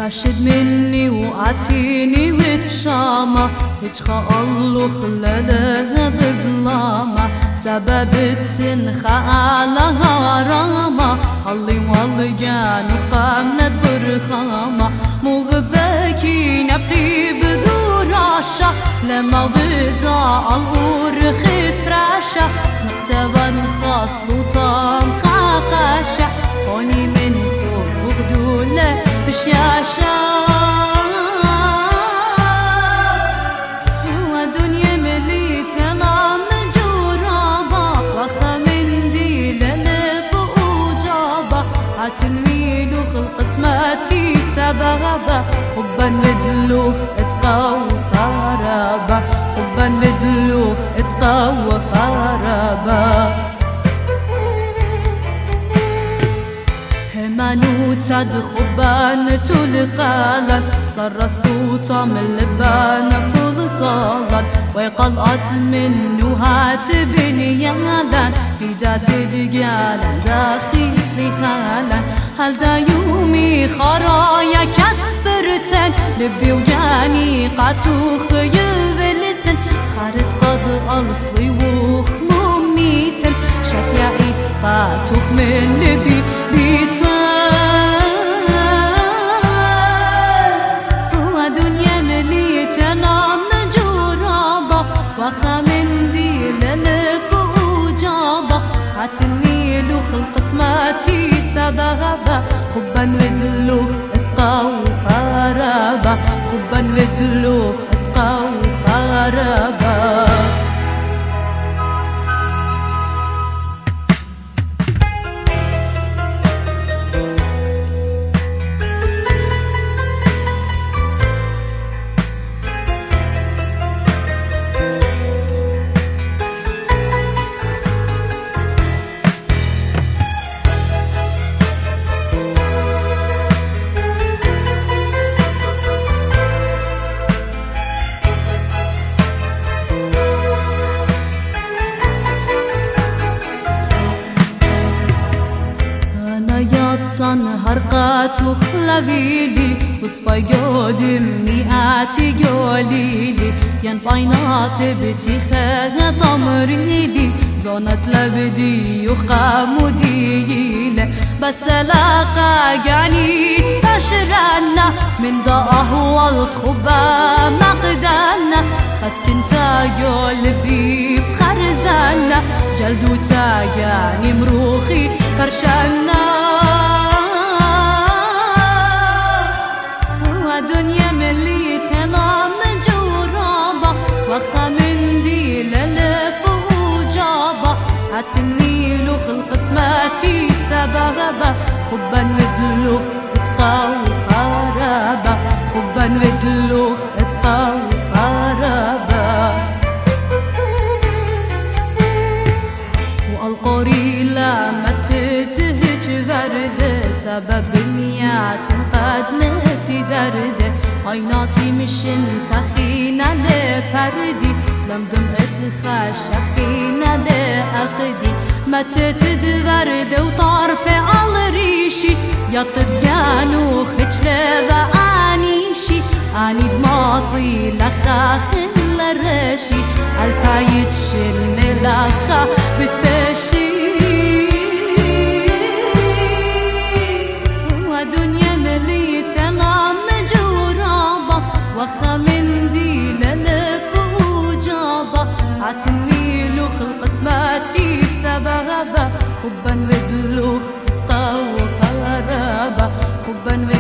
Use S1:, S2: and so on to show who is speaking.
S1: راشد مني وعطيني وبشامة هجخة الله خلالها بظلامة سبب التنخى على هرامة اللي والله جانو قامنت برخامة مغبكي نبري بدور عشا لما بدا الغور خيط راشا سنقتبا خاصلو طام خاقاشا هوني من فوق وغدولة بشاشا ودنيا مليتة نام جرابا وخا من ديلة لفوق وجابا عتنويل وخلق اسماتي سبابا خبا مدلوخ اتقى وخرابا خبا مدلوخ اتقى وخرابا همانو تاد خبان تلقالا صرستو طام اللبان كل طالا ويقلقت منو هات بنيالا هدات دقالا داخل خالا هل دا يومي خرايا كتسبرتن لبي وجاني قاتوخ يذلتن خارج قد ألصلي وخموميتن شافيا قاتوخ من لبي بيتن ودنيا مليتة نام جرابة وخا من ديلة لب وجابة عتنيل وخلق اسماتي سبابة خبا ودلوخ اتقى وخرابة خبا ودلوخ اتقى وخرابة هرقات وخلبيلي وصفا قدم مئاتي قوليلي ين باينات بتي خاها طمريلي زونت لبدي وخامو ديلي بس لاقا قانيت بشرنا من داه والتخبا مقدانا خسكن تاقول بي بخرزانا جلدو تاقاني مروخي فرشانا دنيا مليتة نام جرابة وخا من ديلة لف وجابة عتنيل وخلق اسماتي سبابة خبا ودلوخ اتقى وخرابة خبا ودلوخ اتقى وخرابة والقوري لما تدهج ورد سبب ميات قدمتي درد عيناتي مشن تخينا لبردي لمدم اتخاش خينا لأقدي ما تتدورد وطارب على ريشي يطدقانو خج لبعانيشي اني دماطي لخاخ لرشي البايت شن لخا بتبشي ودنيا مليتة نام جرابة وخا من ديلة لب وجابة عتنيل وخلق اسماتي سبابة خبا ودلوخ اتقى وخرابة خبا